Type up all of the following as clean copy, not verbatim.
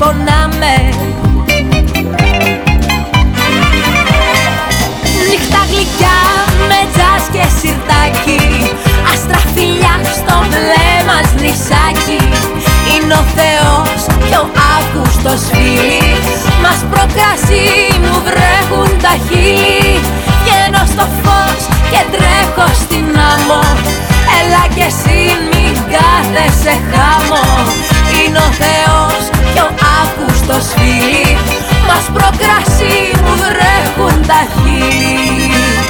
πονάμε. Νύχτα γλυκιά με τζάζ και σιρτάκι, άστρα φιλιά στο μπλε μας νησάκι. Είναι ο Θεός και ο Αύγουστος φίλοι, μας προκρασί μου βρέχουν τα χείλη. Βγαίνω στο φως και τρέχω στην άμμο, έλα κι εσύ μην κάθεσαι χάμω. Είναι ο Θεός και ο Αύγουστος φίλοι, μας προκρασί μου βρέχουν τα χείλη.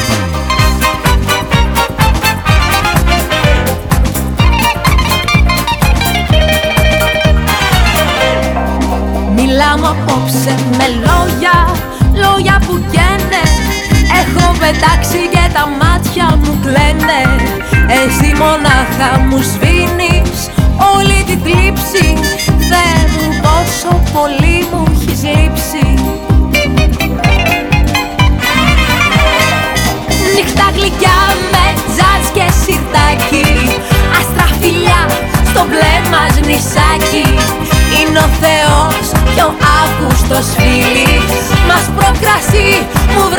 Μιλάμε απόψε με λόγια, λόγια που καίνε. Έχω πετάξει και τα μάτια μου κλαίνε. Εσύ μονάχα μου σβήνεις όλη την θλίψη. Θεέ μου πόσο πολύ μου έχεις λείψει. Νύχτα γλυκιά με τζάζ και σιρτάκι, άστρα φιλιά στο μπλε μας νησάκι. Είναι ο Θεός και ο Αύγουστος φίλοι, μας προκρασί μου